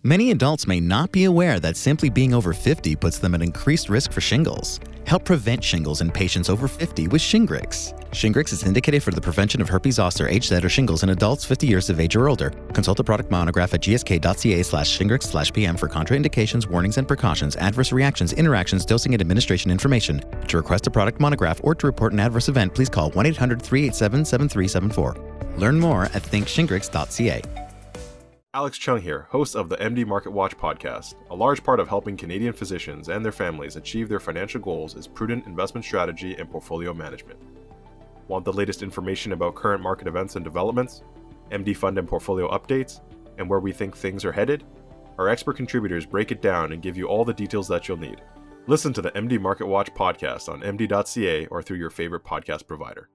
Many adults may not be aware that simply being over 50 puts them at increased risk for shingles. Help prevent shingles in patients over 50 with Shingrix. Shingrix is indicated for the prevention of herpes zoster, HZ, or shingles in adults 50 years of age or older. Consult the product monograph at gsk.ca/shingrix/PM for contraindications, warnings and precautions, adverse reactions, interactions, dosing and administration information. To request a product monograph or to report an adverse event, please call 1-800-387-7374. Learn more at thinkshingrix.ca. Alex Chung here, host of the MD Market Watch podcast. A large part of helping Canadian physicians and their families achieve their financial goals is prudent investment strategy and portfolio management. Want the latest information about current market events and developments, MD fund and portfolio updates, and where we think things are headed? Our expert contributors break it down and give you all the details that you'll need. Listen to the MD Market Watch podcast on md.ca or through your favorite podcast provider.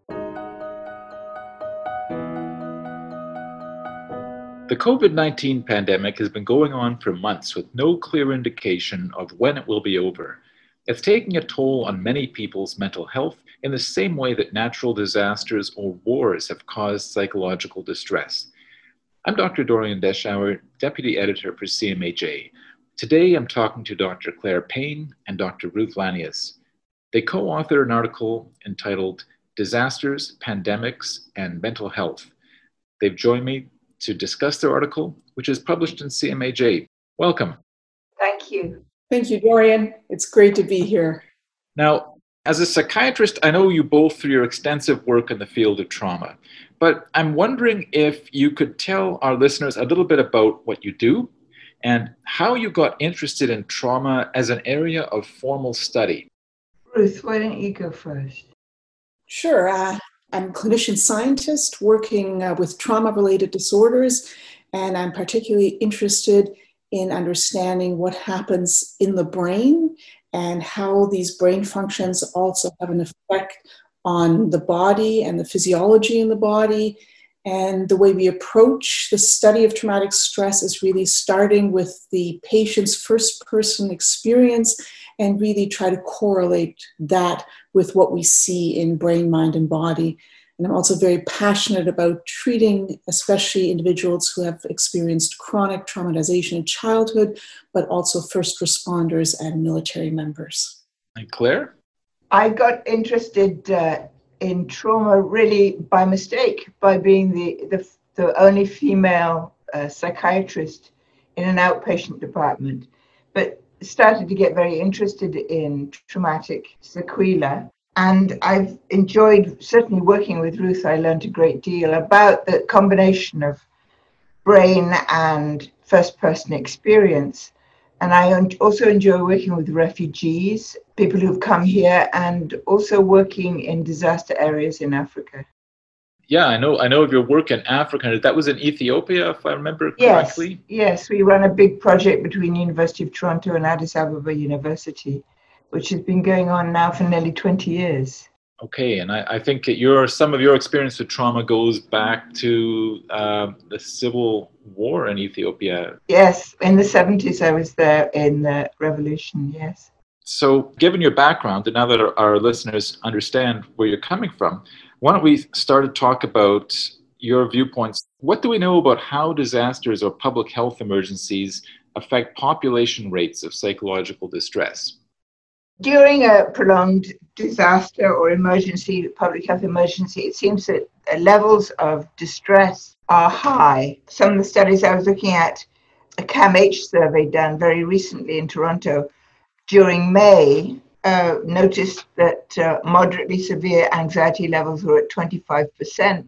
The COVID-19 pandemic has been going on for months with no clear indication of when it will be over. It's taking a toll on many people's mental health in the same way that natural disasters or wars have caused psychological distress. I'm Dr. Dorian Deschauer, Deputy Editor for CMAJ. Today I'm talking to Dr. Claire Payne and Dr. Ruth Lanius. They co-authored an article entitled Disasters, Pandemics, and Mental Health. They've joined me to discuss their article, which is published in CMAJ. Welcome. Thank you. Thank you, Dorian. It's great to be here. Now, as a psychiatrist, I know you both through your extensive work in the field of trauma, but I'm wondering if you could tell our listeners a little bit about what you do and how you got interested in trauma as an area of formal study. Ruth, why don't you go first? Sure. I'm a clinician scientist working with trauma-related disorders, and I'm particularly interested in understanding what happens in the brain and how these brain functions also have an effect on the body and the physiology in the body. And the way we approach the study of traumatic stress is really starting with the patient's first-person experience and really try to correlate that with what we see in brain, mind, and body. And I'm also very passionate about treating especially individuals who have experienced chronic traumatization in childhood, but also first responders and military members. And Claire? I got interested in trauma really by mistake, by being the only female psychiatrist in an outpatient department, but started to get very interested in traumatic sequelae. And I've enjoyed certainly working with Ruth. I learned a great deal about the combination of brain and first-person experience. And I also enjoy working with refugees, people who've come here, and also working in disaster areas in Africa. Yeah, I know of your work in Africa. That was in Ethiopia, if I remember correctly. Yes, we run a big project between University of Toronto and Addis Ababa University, which has been going on now for nearly 20 years. Okay, and I think some of your experience with trauma goes back to the civil war in Ethiopia. Yes, in the 70s I was there in the revolution, yes. So given your background, and now that our listeners understand where you're coming from, why don't we start to talk about your viewpoints? What do we know about how disasters or public health emergencies affect population rates of psychological distress? During a prolonged disaster or emergency, public health emergency, it seems that levels of distress are high. Some of the studies I was looking at, a CAMH survey done very recently in Toronto during May, noticed that moderately severe anxiety levels were at 25%.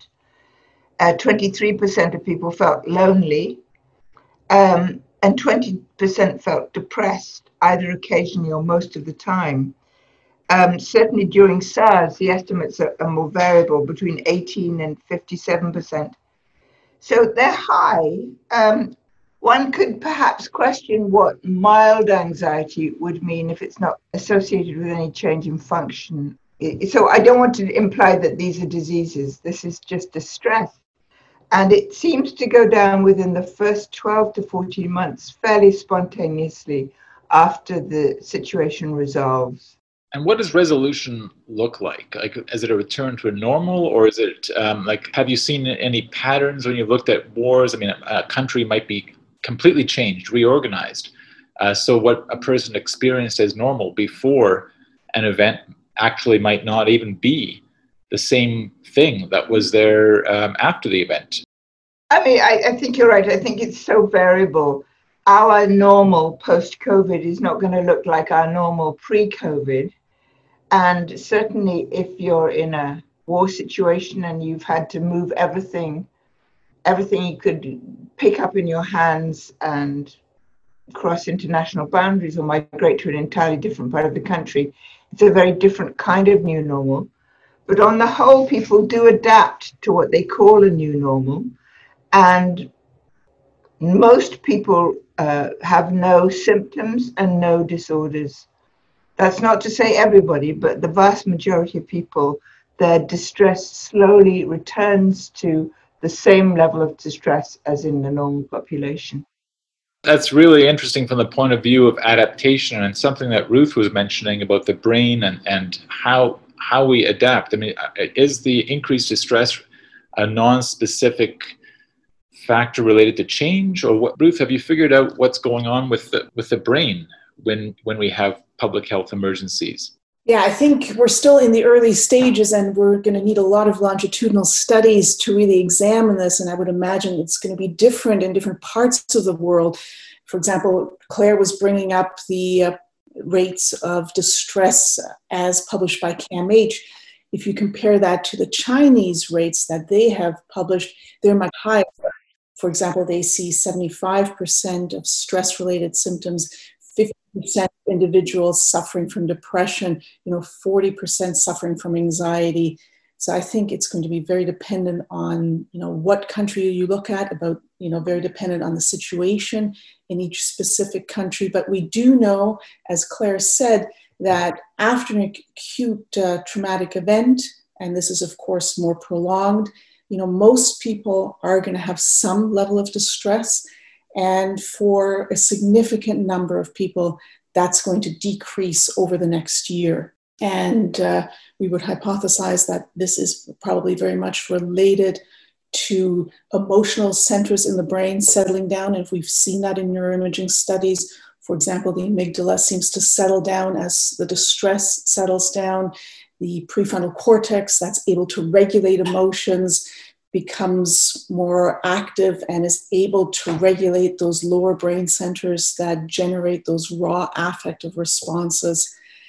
23% of people felt lonely, and 20% felt depressed, either occasionally or most of the time. Certainly during SARS, the estimates are more variable, between 18 and 57%. So they're high. One could perhaps question what mild anxiety would mean if it's not associated with any change in function. So I don't want to imply that these are diseases. This is just distress. And it seems to go down within the first 12 to 14 months, fairly spontaneously after the situation resolves. And what does resolution look like? Like, is it a return to a normal, or is it have you seen any patterns when you've looked at wars? I mean, a country might be completely changed, reorganized. So what a person experienced as normal before an event actually might not even be the same thing that was there after the event. I mean, I think you're right. I think it's so variable. Our normal post-COVID is not going to look like our normal pre-COVID. And certainly if you're in a war situation and you've had to move everything you could pick up in your hands and cross international boundaries or migrate to an entirely different part of the country, it's a very different kind of new normal. But on the whole, people do adapt to what they call a new normal. And most people have no symptoms and no disorders. That's not to say everybody, but the vast majority of people, their distress slowly returns to the same level of distress as in the normal population. That's really interesting from the point of view of adaptation, and something that Ruth was mentioning about the brain and how we adapt. I mean, is the increased distress a non-specific factor related to change, or what? Ruth, have you figured out what's going on with the brain when we have public health emergencies? Yeah, I think we're still in the early stages, and we're going to need a lot of longitudinal studies to really examine this. And I would imagine it's going to be different in different parts of the world. For example, Claire was bringing up the rates of distress as published by CAMH. If you compare that to the Chinese rates that they have published, they're much higher. For example, they see 75% of stress-related symptoms, 50% individuals suffering from depression, 40% suffering from anxiety. So I think it's going to be very dependent on, what country you look at, very dependent on the situation in each specific country. But we do know, as Claire said, that after an acute traumatic event, and this is of course more prolonged, most people are going to have some level of distress. And for a significant number of people, that's going to decrease over the next year. And we would hypothesize that this is probably very much related to emotional centers in the brain settling down. And we've seen that in neuroimaging studies. For example, the amygdala seems to settle down as the distress settles down. The prefrontal cortex, that's able to regulate emotions, becomes more active and is able to regulate those lower brain centers that generate those raw affective responses.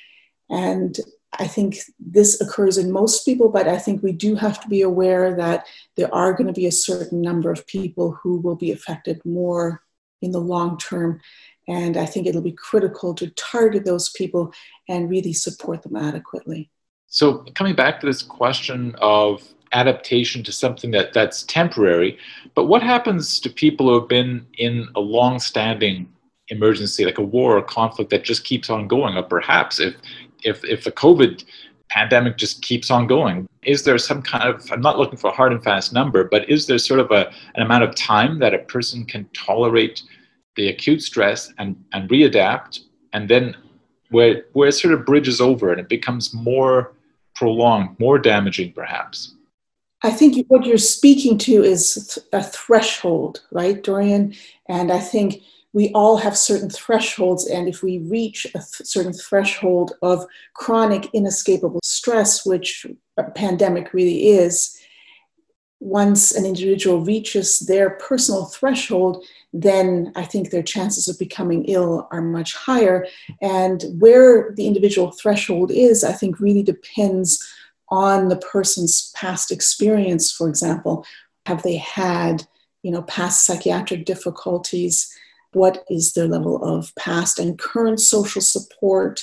And I think this occurs in most people, but I think we do have to be aware that there are going to be a certain number of people who will be affected more in the long term. And I think it'll be critical to target those people and really support them adequately. So coming back to this question of adaptation to something that's temporary, but what happens to people who have been in a long-standing emergency, like a war or conflict that just keeps on going, or perhaps if the COVID pandemic just keeps on going? Is there some kind of, I'm not looking for a hard and fast number, but is there sort of an amount of time that a person can tolerate the acute stress and readapt, and then where it sort of bridges over and it becomes more prolonged, more damaging perhaps? I think what you're speaking to is a threshold, right, Dorian? And I think we all have certain thresholds, and if we reach a certain threshold of chronic inescapable stress, which a pandemic really is, once an individual reaches their personal threshold, then I think their chances of becoming ill are much higher. And where the individual threshold is, I think really depends on the person's past experience. For example, have they had, past psychiatric difficulties? What is their level of past and current social support?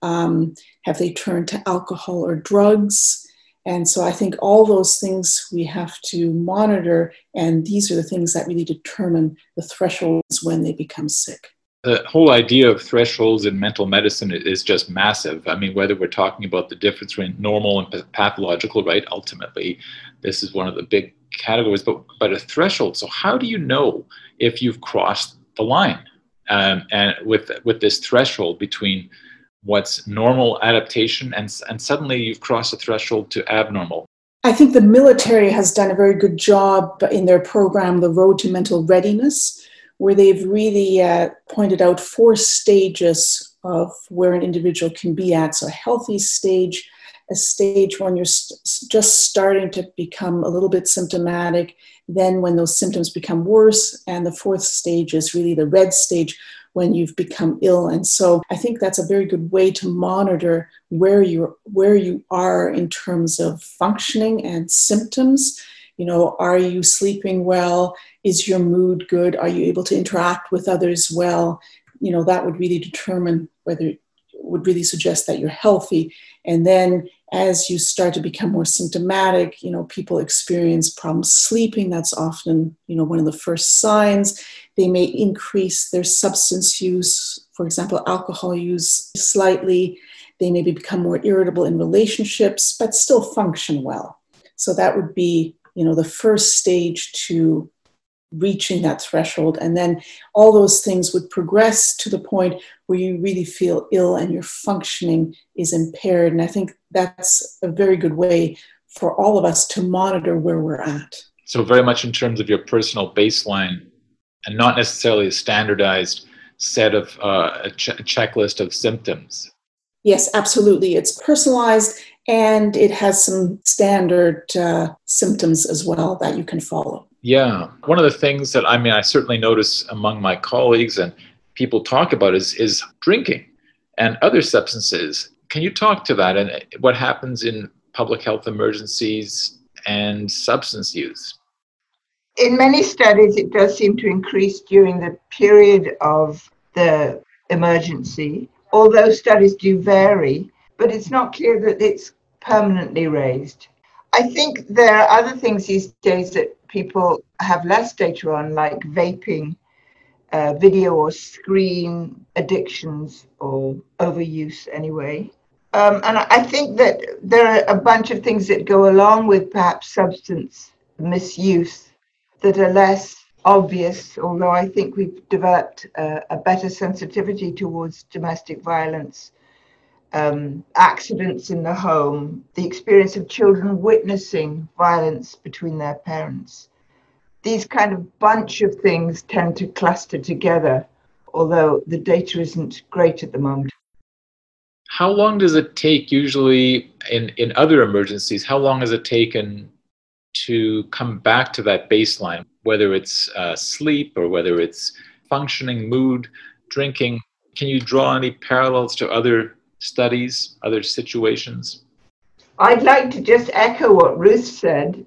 Have they turned to alcohol or drugs? And so I think all those things we have to monitor, and these are the things that really determine the thresholds when they become sick. The whole idea of thresholds in mental medicine is just massive. I mean, whether we're talking about the difference between normal and pathological, right? Ultimately, this is one of the big categories, but a threshold. So how do you know if you've crossed the line and with this threshold between what's normal adaptation and suddenly you've crossed a threshold to abnormal? I think the military has done a very good job in their program, The Road to Mental Readiness, where they've really pointed out 4 stages of where an individual can be at. So a healthy stage, a stage when you're just starting to become a little bit symptomatic, then when those symptoms become worse, and the 4th stage is really the red stage, when you've become ill. And so I think that's a very good way to monitor where you are in terms of functioning and symptoms. Are you sleeping well? Is your mood good? Are you able to interact with others well? That would really determine whether it would really suggest that you're healthy. And then as you start to become more symptomatic, people experience problems sleeping. That's often, one of the first signs. They may increase their substance use, for example, alcohol use slightly. They maybe become more irritable in relationships, but still function well. So that would be, the first stage to reaching that threshold. And then all those things would progress to the point where you really feel ill and your functioning is impaired. And I think that's a very good way for all of us to monitor where we're at. So very much in terms of your personal baseline and not necessarily a standardized set of a checklist of symptoms. Yes, absolutely. It's personalized and it has some standard symptoms as well that you can follow. Yeah. One of the things that I certainly notice among my colleagues and people talk about is drinking and other substances. Can you talk to that and what happens in public health emergencies and substance use? In many studies, it does seem to increase during the period of the emergency, although studies do vary, but it's not clear that it's permanently raised. I think there are other things these days that people have less data on, like vaping, video or screen addictions, or overuse anyway. And I think that there are a bunch of things that go along with perhaps substance misuse that are less obvious, although I think we've developed a better sensitivity towards domestic violence, accidents in the home, the experience of children witnessing violence between their parents. These kind of bunch of things tend to cluster together, although the data isn't great at the moment. How long does it take usually in other emergencies? How long has it taken to come back to that baseline, whether it's sleep or whether it's functioning, mood, drinking? Can you draw any parallels to other studies, other situations? I'd like to just echo what Ruth said,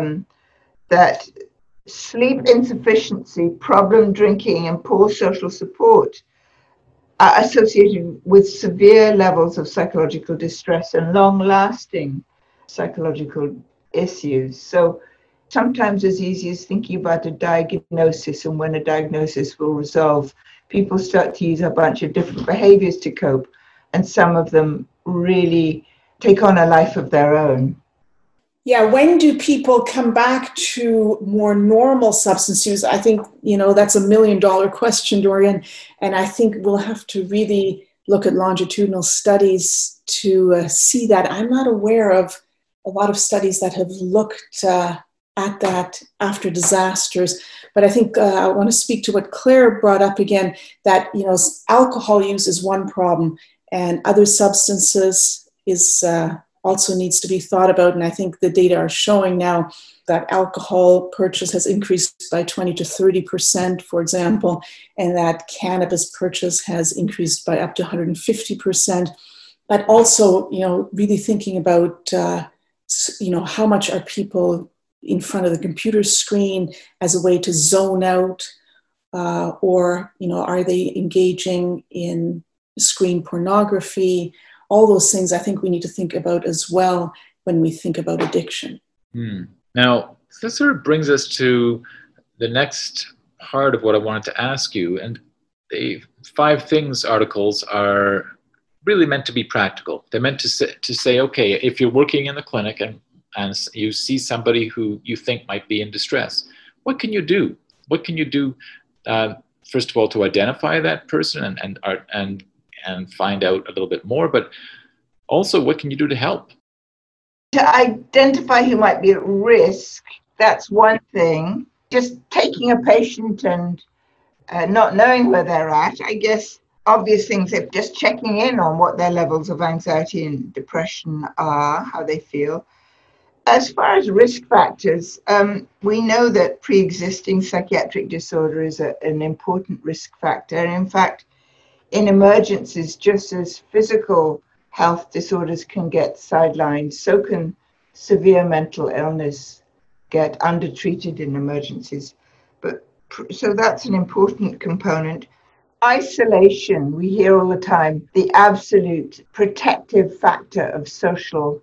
that sleep insufficiency, problem drinking, and poor social support are associated with severe levels of psychological distress and long-lasting psychological issues. So sometimes as easy as thinking about a diagnosis and when a diagnosis will resolve, people start to use a bunch of different behaviors to cope, and some of them really take on a life of their own. Yeah, when do people come back to more normal substance use? I think, that's $1 million question, Dorian. And I think we'll have to really look at longitudinal studies to see that. I'm not aware of a lot of studies that have looked at that after disasters. But I think I want to speak to what Claire brought up again, that, alcohol use is one problem and other substances is also needs to be thought about. And I think the data are showing now that alcohol purchase has increased by 20 to 30%, for example, and that cannabis purchase has increased by up to 150%. But also, really thinking about, how much are people in front of the computer screen as a way to zone out, or, are they engaging in screen pornography? All those things I think we need to think about as well when we think about addiction. Now, this sort of brings us to the next part of what I wanted to ask you. And the 5 Things articles are really meant to be practical. They're meant to say, okay, if you're working in the clinic and you see somebody who you think might be in distress, what can you do? What can you do, first of all, to identify that person and find out a little bit more, but also what can you do to help? To identify who might be at risk, that's one thing. Just taking a patient and not knowing where they're at. I guess obvious things are just checking in on what their levels of anxiety and depression are, how they feel. As far as risk factors, we know that pre-existing psychiatric disorder is an important risk factor. And in fact, in emergencies, just as physical health disorders can get sidelined, so can severe mental illness get undertreated in emergencies. So that's an important component. Isolation, we hear all the time, the absolute protective factor of social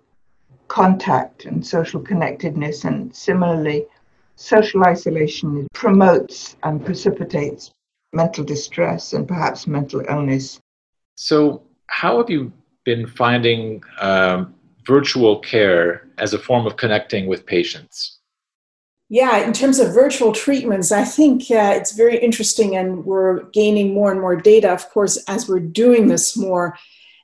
contact and social connectedness, and similarly, social isolation promotes and precipitates mental distress and perhaps mental illness. So, how have you been finding virtual care as a form of connecting with patients? Yeah, in terms of virtual treatments, I think it's very interesting, and we're gaining more and more data, of course, as we're doing this more.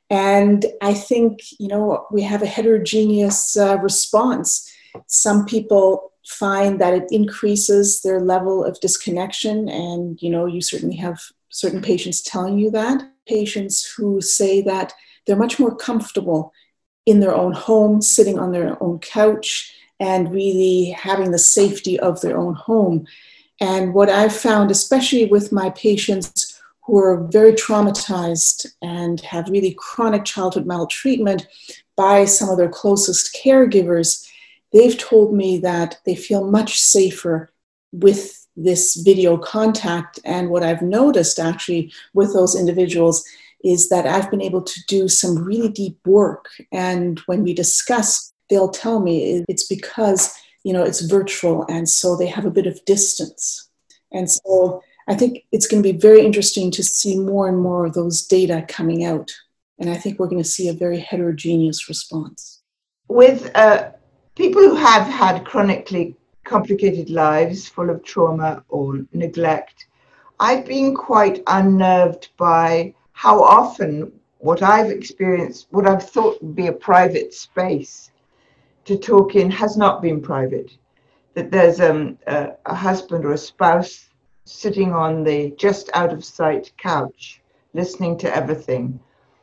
And I think, we have a heterogeneous response. Some people find that it increases their level of disconnection, and, you certainly have certain patients telling you that. Patients who say that they're much more comfortable in their own home, sitting on their own couch, and really having the safety of their own home. And what I've found, especially with my patients who are very traumatized and have really chronic childhood maltreatment by some of their closest caregivers, they've told me that they feel much safer with this video contact. And what I've noticed actually with those individuals is that I've been able to do some really deep work. And when we discuss, they'll tell me it's because, it's virtual, and so they have a bit of distance. And so I think it's going to be very interesting to see more and more of those data coming out. And I think we're going to see a very heterogeneous response. With people who have had chronically complicated lives full of trauma or neglect, I've been quite unnerved by how often what I've experienced, what I've thought would be a private space to talk in, has not been private. That there's a husband or a spouse sitting on the just out of sight couch, listening to everything.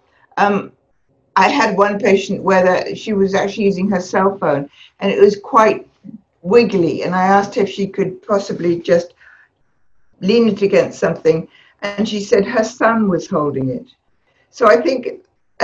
I had one patient where she was actually using her cell phone, and it was quite wiggly. And I asked if she could possibly just lean it against something, and she said her son was holding it. So I think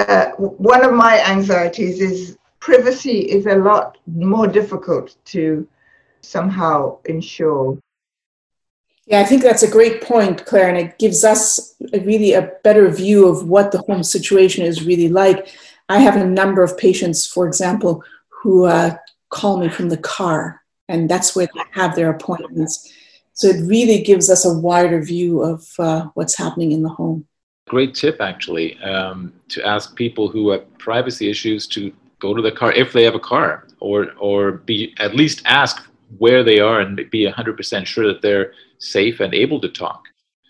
one of my anxieties is privacy is a lot more difficult to somehow ensure. Yeah, I think that's a great point, Claire, and it gives us really a better view of what the home situation is really like. I have a number of patients, for example, who call me from the car, and that's where they have their appointments. So it really gives us a wider view of what's happening in the home. Great tip, actually, to ask people who have privacy issues to go to the car if they have a car, or be at least ask where they are and be 100% sure that they're safe and able to talk.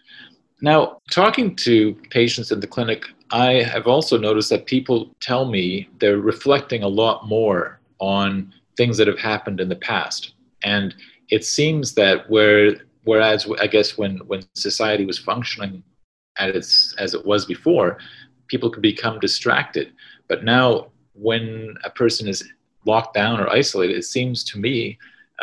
Now, talking to patients in the clinic, I have also noticed that people tell me they're reflecting a lot more on things that have happened in the past. And it seems that whereas I guess when society was functioning as it was before, people could become distracted. But now when a person is locked down or isolated, it seems to me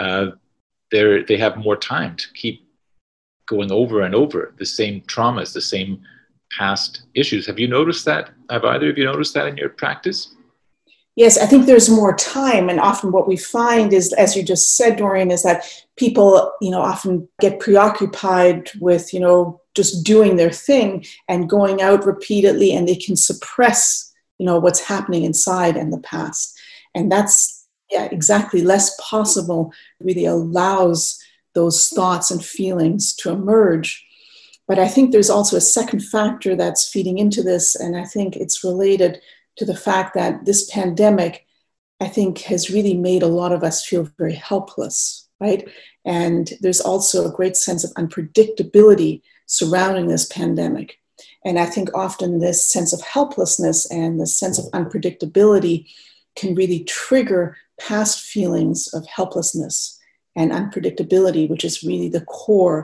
they have more time to keep going over and over the same traumas, the same past issues. Have you noticed that? Have either of you noticed that in your practice? Yes, I think there's more time, and often what we find is, as you just said, Doreen, is that people, often get preoccupied with, just doing their thing and going out repeatedly, and they can suppress, what's happening inside and the past. And that's exactly less possible, really allows those thoughts and feelings to emerge. But I think there's also a second factor that's feeding into this, and I think it's related to the fact that this pandemic, I think, has really made a lot of us feel very helpless, right? And there's also a great sense of unpredictability surrounding this pandemic. And I think often this sense of helplessness and the sense of unpredictability can really trigger past feelings of helplessness and unpredictability, which is really the core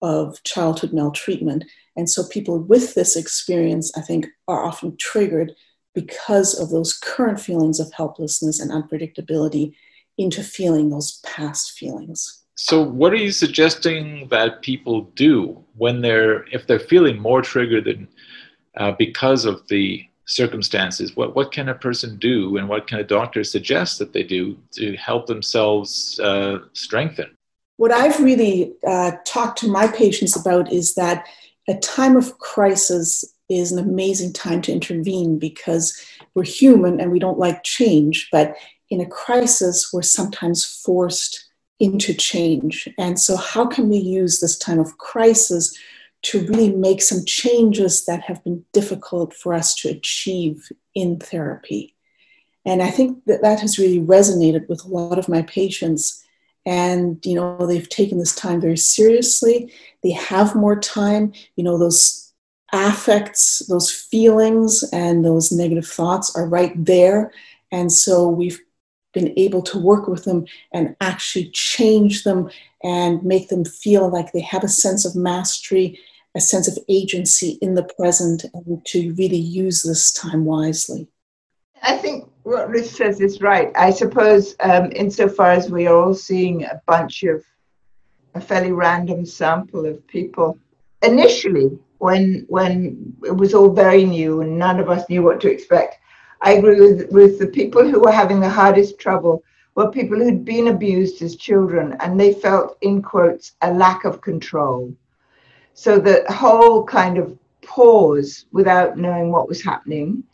of childhood maltreatment. And so people with this experience, I think, are often triggered because of those current feelings of helplessness and unpredictability into feeling those past feelings. So what are you suggesting that people do if they're feeling more triggered than because of the circumstances? What can a person do, and what can a doctor suggest that they do to help themselves strengthen? What I've really talked to my patients about is that a time of crisis is an amazing time to intervene, because we're human and we don't like change, but in a crisis, we're sometimes forced into change. And so how can we use this time of crisis to really make some changes that have been difficult for us to achieve in therapy? And I think that has really resonated with a lot of my patients. And, they've taken this time very seriously. They have more time. Those affects, those feelings and those negative thoughts are right there. And so we've been able to work with them and actually change them and make them feel like they have a sense of mastery, a sense of agency in the present, and to really use this time wisely. I think what Ruth says is right. I suppose insofar as we are all seeing a fairly random sample of people, initially when it was all very new and none of us knew what to expect, I agree with Ruth. The people who were having the hardest trouble were people who'd been abused as children, and they felt, in quotes, a lack of control. So the whole kind of pause without knowing what was happening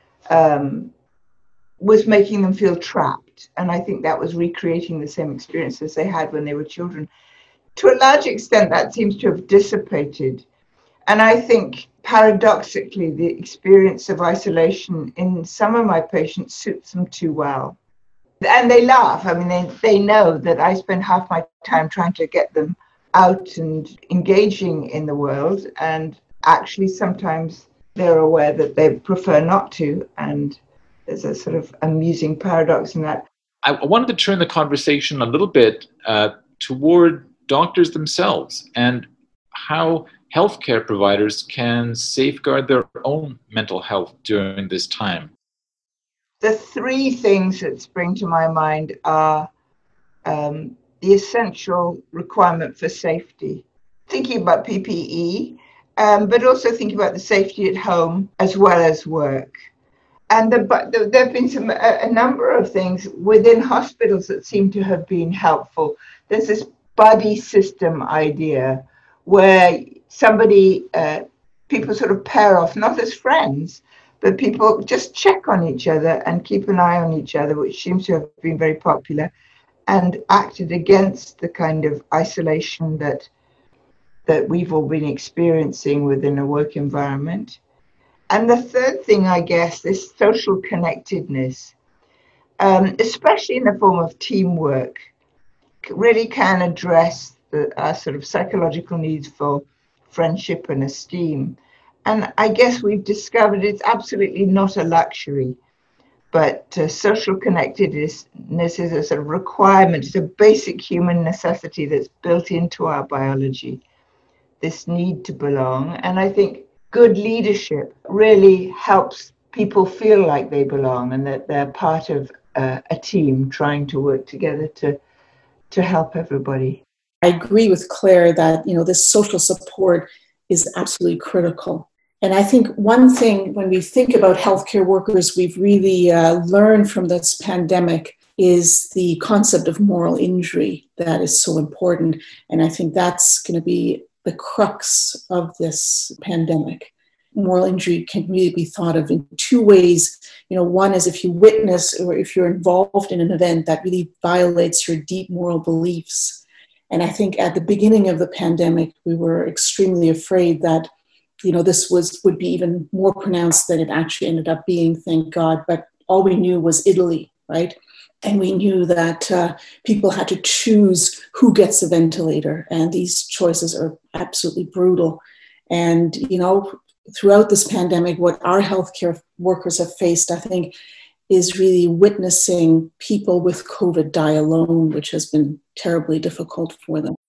was making them feel trapped. And I think that was recreating the same experiences they had when they were children. To a large extent, that seems to have dissipated. And I think, paradoxically, the experience of isolation in some of my patients suits them too well. And they laugh. I mean, they know that I spend half my time trying to get them out and engaging in the world. And actually, sometimes they're aware that they prefer not to. And there's a sort of amusing paradox in that. I wanted to turn the conversation a little bit toward doctors themselves and how healthcare providers can safeguard their own mental health during this time. The three things that spring to my mind are the essential requirement for safety, thinking about PPE, but also thinking about the safety at home as well as work. And there have been a number of things within hospitals that seem to have been helpful. There's this buddy system idea where people sort of pair off, not as friends, but people just check on each other and keep an eye on each other, which seems to have been very popular and acted against the kind of isolation that we've all been experiencing within a work environment. And the third thing, I guess, is social connectedness, especially in the form of teamwork, really can address our sort of psychological needs for friendship and esteem. And I guess we've discovered it's absolutely not a luxury, but social connectedness is a sort of requirement. It's a basic human necessity that's built into our biology, this need to belong. And I think good leadership really helps people feel like they belong and that they're part of a team trying to work together to help everybody. I agree with Claire that, this social support is absolutely critical. And I think one thing when we think about healthcare workers, we've really learned from this pandemic is the concept of moral injury that is so important. And I think that's going to be the crux of this pandemic. Moral injury can really be thought of in two ways. One is if you witness or if you're involved in an event that really violates your deep moral beliefs. And I think at the beginning of the pandemic, we were extremely afraid that, this would be even more pronounced than it actually ended up being, thank God. But all we knew was Italy, right? And we knew that people had to choose who gets a ventilator. And these choices are absolutely brutal. And, throughout this pandemic, what our healthcare workers have faced, I think, is really witnessing people with COVID die alone, which has been terribly difficult for them.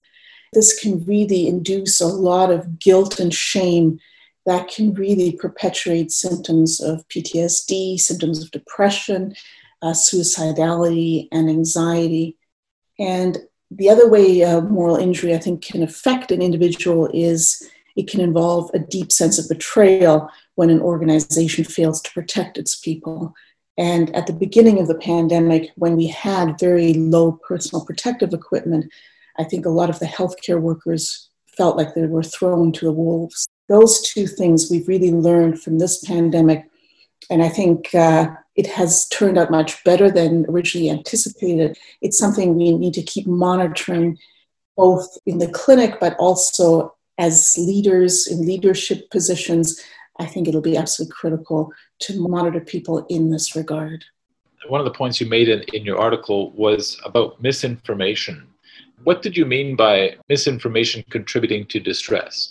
this can really induce a lot of guilt and shame that can really perpetuate symptoms of PTSD, symptoms of depression, suicidality, and anxiety. And the other way moral injury, I think, can affect an individual is it can involve a deep sense of betrayal when an organization fails to protect its people. And at the beginning of the pandemic, when we had very low personal protective equipment, I think a lot of the healthcare workers felt like they were thrown to the wolves. Those two things we've really learned from this pandemic, and I think it has turned out much better than originally anticipated. It's something we need to keep monitoring both in the clinic, but also as leaders in leadership positions. I think it'll be absolutely critical to monitor people in this regard. One of the points you made in your article was about misinformation. What did you mean by misinformation contributing to distress?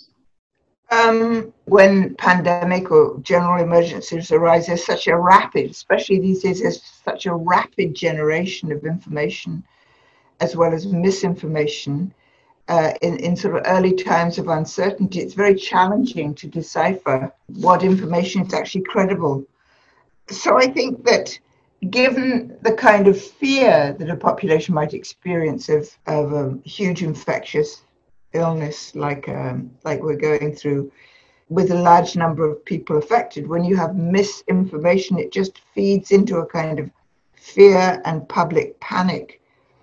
When pandemic or general emergencies arise, there's such a rapid, especially these days, there's such a rapid generation of information as well as misinformation. In sort of early times of uncertainty, it's very challenging to decipher what information is actually credible. So I think that given the kind of fear that a population might experience of a huge infectious illness like we're going through, with a large number of people affected, when you have misinformation, it just feeds into a kind of fear and public panic.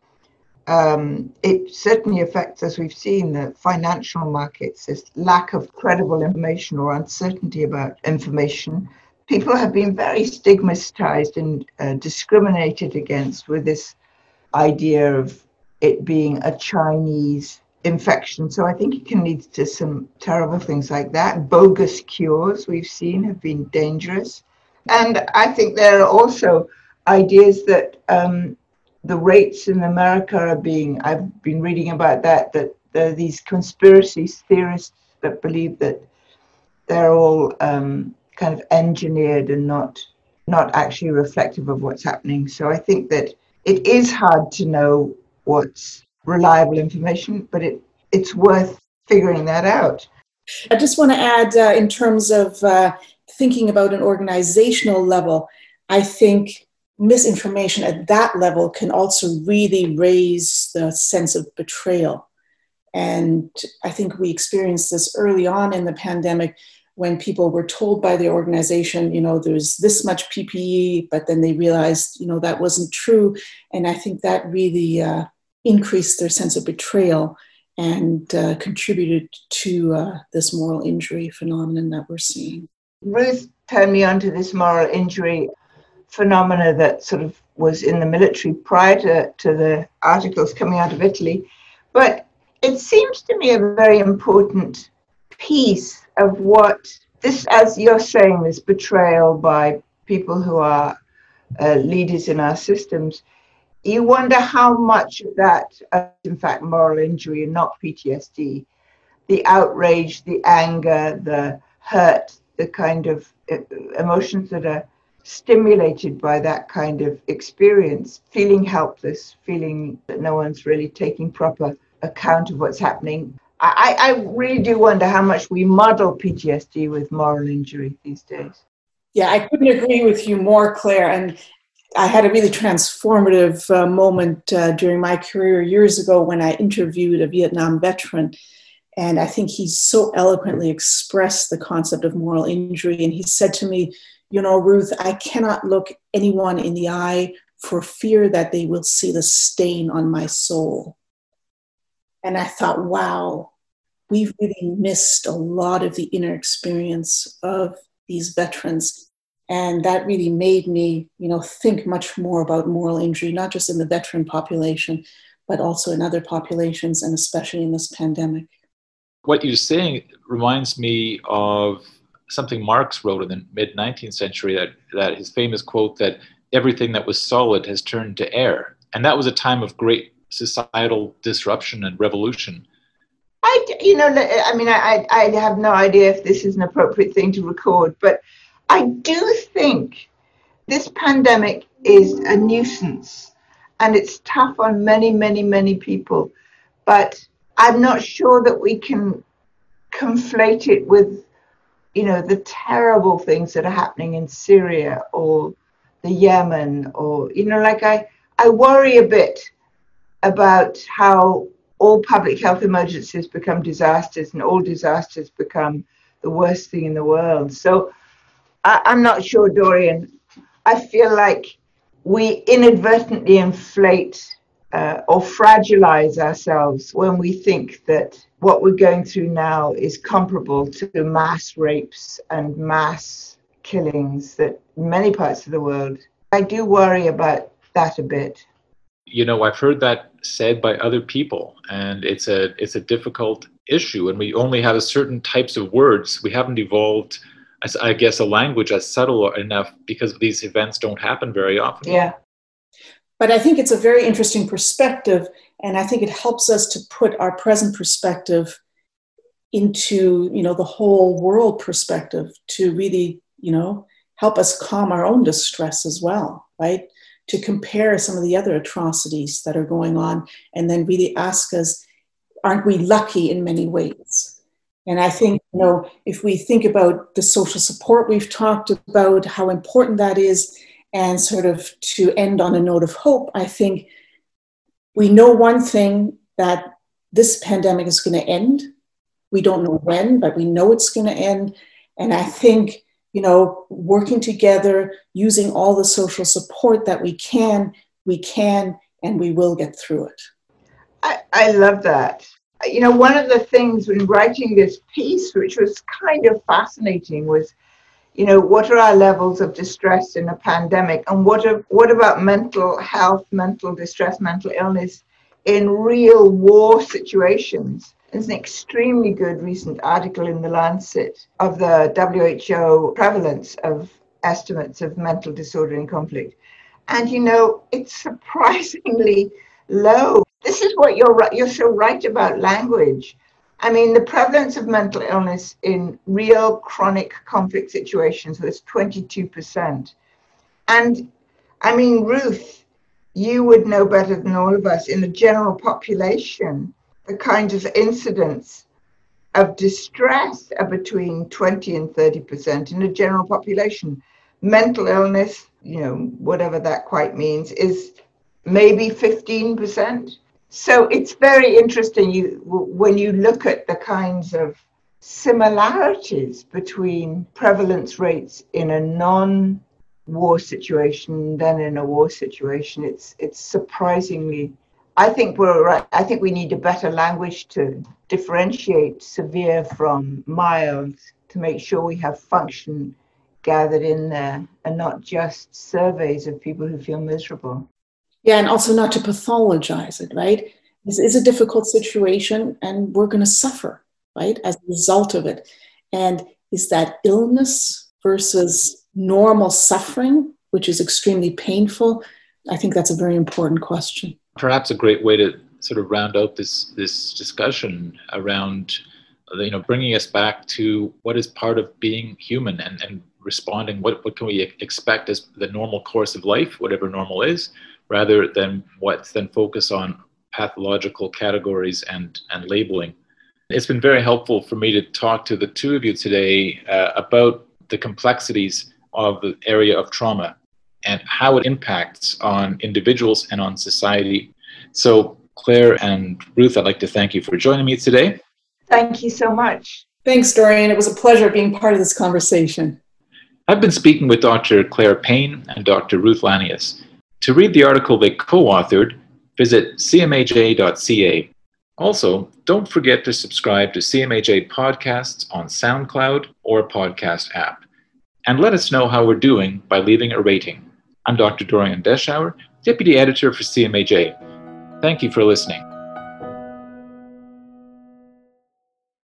It certainly affects, as we've seen, the financial markets. This lack of credible information or uncertainty about information. People have been very stigmatized and discriminated against with this idea of it being a Chinese infection. So I think it can lead to some terrible things like that. Bogus cures we've seen have been dangerous. And I think there are also ideas that the rates in America are I've been reading about that there are these conspiracy theorists that believe that they're all kind of engineered and not actually reflective of what's happening. So I think that it is hard to know what's reliable information, but it's worth figuring that out. I just want to add, in terms of thinking about an organizational level, I think misinformation at that level can also really raise the sense of betrayal. And I think we experienced this early on in the pandemic when people were told by the organization, there's this much PPE, but then they realized, that wasn't true. And I think that really increased their sense of betrayal and contributed to this moral injury phenomenon that we're seeing. Ruth turned me on to this moral injury phenomena that sort of was in the military prior to the articles coming out of Italy. But it seems to me a very important piece of what this, as you're saying, this betrayal by people who are leaders in our systems. You wonder how much of that is in fact moral injury and not PTSD. The outrage, the anger, the hurt, the kind of emotions that are stimulated by that kind of experience, feeling helpless, feeling that no one's really taking proper account of what's happening. I really do wonder how much we model PTSD with moral injury these days. Yeah, I couldn't agree with you more, Claire. And I had a really transformative moment during my career years ago when I interviewed a Vietnam veteran. And I think he so eloquently expressed the concept of moral injury. And he said to me, Ruth, I cannot look anyone in the eye for fear that they will see the stain on my soul. And I thought, wow, we've really missed a lot of the inner experience of these veterans. And that really made me, think much more about moral injury, not just in the veteran population, but also in other populations, and especially in this pandemic. What you're saying reminds me of something Marx wrote in the mid-19th century, that his famous quote that everything that was solid has turned to air. And that was a time of great societal disruption and revolution. I have no idea if this is an appropriate thing to record, but I do think this pandemic is a nuisance and it's tough on many, many, many people. But I'm not sure that we can conflate it with, the terrible things that are happening in Syria or the Yemen, or, I worry a bit about how all public health emergencies become disasters and all disasters become the worst thing in the world. So I'm not sure, Dorian. I feel like we inadvertently inflate or fragilize ourselves when we think that what we're going through now is comparable to mass rapes and mass killings that in many parts of the world. I do worry about that a bit. I've heard that said by other people, and it's a difficult issue, and we only have a certain types of words. We haven't evolved, I guess, a language that's subtle enough because these events don't happen very often. Yeah. But I think it's a very interesting perspective, and I think it helps us to put our present perspective into, the whole world perspective to really, help us calm our own distress as well, right? To compare some of the other atrocities that are going on and then really ask us, aren't we lucky in many ways? And I think, if we think about the social support we've talked about, how important that is, and sort of to end on a note of hope, I think we know one thing, that this pandemic is going to end. We don't know when, but we know it's going to end. And I think, working together, using all the social support that we can, and we will get through it. I love that. One of the things when writing this piece, which was kind of fascinating, was, what are our levels of distress in a pandemic? And what about mental health, mental distress, mental illness in real war situations? There's an extremely good recent article in The Lancet of the WHO prevalence of estimates of mental disorder in conflict. And, it's surprisingly low. This is what you're so right about language. I mean, the prevalence of mental illness in real chronic conflict situations was 22%. And I mean, Ruth, you would know better than all of us, in the general population, the kinds of incidents of distress are between 20 and 30% in the general population. Mental illness, whatever that quite means, is maybe 15%. So it's very interesting when you look at the kinds of similarities between prevalence rates in a non-war situation than in a war situation. It's surprisingly, I think we're right. I think we need a better language to differentiate severe from mild, to make sure we have function gathered in there and not just surveys of people who feel miserable. Yeah, and also not to pathologize it, right? This is a difficult situation and we're going to suffer, right, as a result of it. And is that illness versus normal suffering, which is extremely painful? I think that's a very important question. Perhaps a great way to sort of round out this discussion around, bringing us back to what is part of being human and responding. What can we expect as the normal course of life, whatever normal is, rather than focus on pathological categories and labeling. It's been very helpful for me to talk to the two of you today about the complexities of the area of trauma and how it impacts on individuals and on society. So Claire and Ruth, I'd like to thank you for joining me today. Thank you so much. Thanks, Dorian. It was a pleasure being part of this conversation. I've been speaking with Dr. Claire Payne and Dr. Ruth Lanius. To read the article they co-authored, visit cmaj.ca. Also, don't forget to subscribe to CMAJ podcasts on SoundCloud or podcast app. And let us know how we're doing by leaving a rating. I'm Dr. Dorian Deschauer, Deputy Editor for CMAJ. Thank you for listening.